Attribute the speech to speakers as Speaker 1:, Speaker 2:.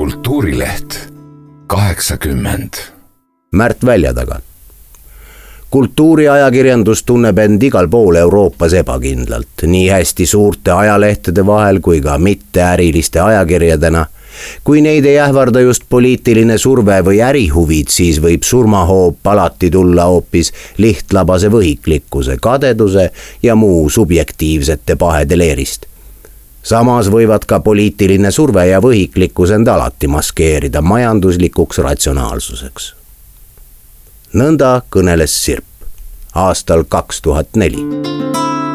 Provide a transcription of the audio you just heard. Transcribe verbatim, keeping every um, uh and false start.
Speaker 1: kultuurileht kaheksakümmend.
Speaker 2: Märt Väljataga. Kultuuriajakirjandus tunneb end igal pool Euroopas ebakindlalt, nii hästi suurte ajalehtede vahel kui ka mitteäriliste ajakirjadena. Kui neid ei ähvarda just poliitiline surve või ärihuvid, siis võib surmahoop alati tulla hoopis lihtlabase võhiklikkuse, kadeduse ja muu subjektiivsete pahede leerist. Samas võivad ka poliitiline surve ja võhiklikkus end alati maskeerida majanduslikuks ratsionaalsuseks. Nõnda kõneles Sirp aastal kaks tuhat neli.